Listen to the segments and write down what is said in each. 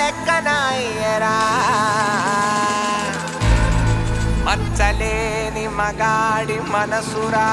లెక్కనాయ్యరా మచ్చలేని మగాడి మనసురా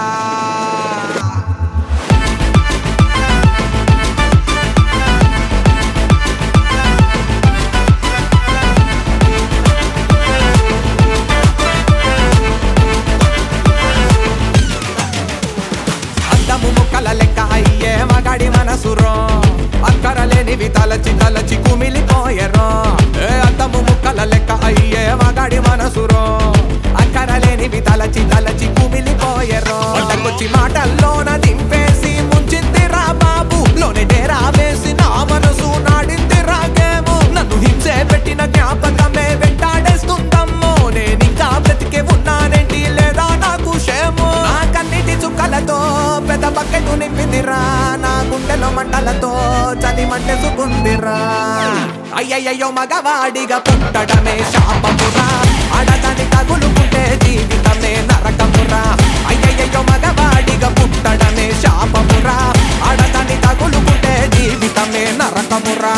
ముక్కల లెక్క అయ్యే మగాడి మనసురో అక్కరలేనివి తలచి తలచి కుమిలిపోయరో అద్దము ముక్కల లెక్క అయ్యే మగాడి మనసురో అక్కరలేనివి తలచి తలచి కుమిలిపోయరో వచ్చి మాటల్లోన దింపేసి ముంచిందిరా బాబు లోనే డేరా వేసి నా మనసు నాడిందిరా గేము నన్ను హింసే పెట్టిన జ్ఞాపకమే వెంటాడేస్తుందమ్మో నేనింకా బ్రతికే ఉన్నానేంటి లేదా నాకు క్షేమో నా కన్నిటి చుక్కలతో పెద్ద బకెట్ నింపిందిరా నా గుండెలో మంటలతో చదిమంటేసుకుందిరా అయ్యయ్యో మగవాడిగా పుట్టడమే శాపమురా ఆడదాన్ని తగులుకుంటే జీవితమే నరకమురా అయ్యయ్యో మగవాడిగా పుట్టడమే శాపమురా ఆడదాన్ని తగులుకుంటే జీవితమే నరకమురా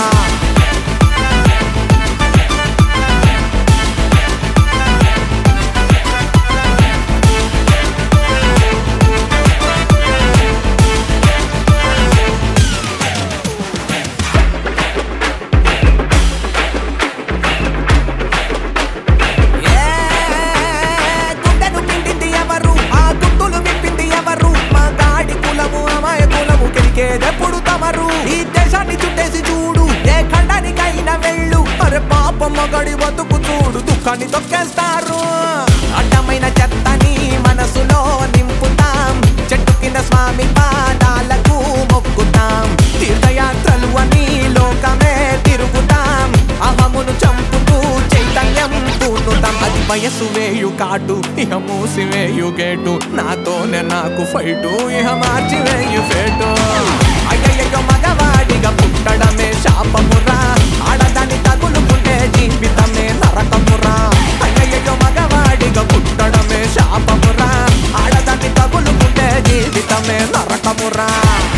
ఎప్పుడు తమరు ఈ దేశాన్ని చుట్టేసి చూడు ఏ ఖండానికైనా వెళ్ళు అరే పాప మగడి బతుకు చూడు దుఃఖాన్ని తొక్కేస్తారు అడ్డమైన చెత్తని మనసులో నింపుతాం చెట్టు కింద స్వామి పాదాలకు మొక్కుతాం తీర్థయాత్రలు అని లోకమే తిరుగుతాం అహమును చంపుతూ చైతన్యం పూనుతాం అది వయసు వేయు కాటు ఇహ మూసి వేయు గేటు నాతోనే నాకు ఫైటు ఇహ మార్చి వేయు ఫేటు అయ్యయ్యో మగవాడిగా పుట్టడమే శాపమురా ఆడదాన్ని తగులుకుంటే జీవితమే నరకమురా అయ్యయ్యో మగవాడిగా పుట్టడమే శాపమురా ఆడదాన్ని తగులుకుంటే జీవితమే నరకమురా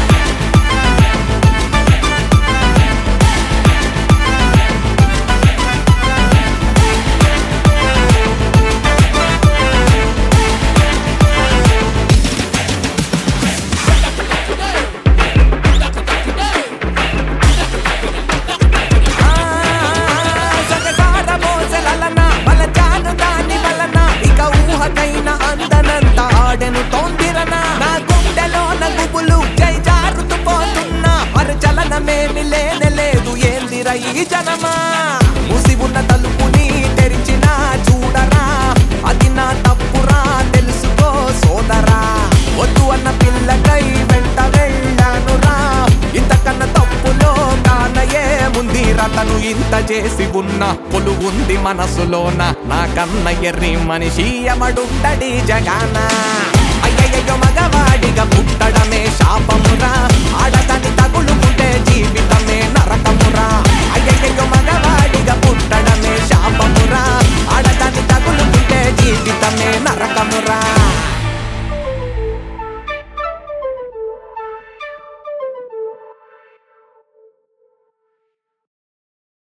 అందనంత ఆడెను తోందిరనా నా గుండెలో నగుబులు జై జారుతుపోతున్నా మరి చలనమేమి లేనలేదు ఏందిరా ఈ జనమా మూసి ఉన్న తలుపుని తెరిచినా చూడరా అది నా తప్పురా తెలుసుకో సోదరా వద్దు అన్న పిల్లకై వెంట వెళ్ళానురా ఇంతకన్నా తప్పులో కానయే ముందిరా తను ఇంత చేసి ఉన్న పొలు ఉంది మనసులోన నా కన్న ఎర్రి మనిషి అమడుండడి జగాన అయ్యయ్యో మగవాడిగా పుట్టడమే శాపమురా ఆడదాన్ని తగులుకుంటే జీవితమే నరకమురా అయ్యయ్యో మగవాడిగా పుట్టడమే శాపమురా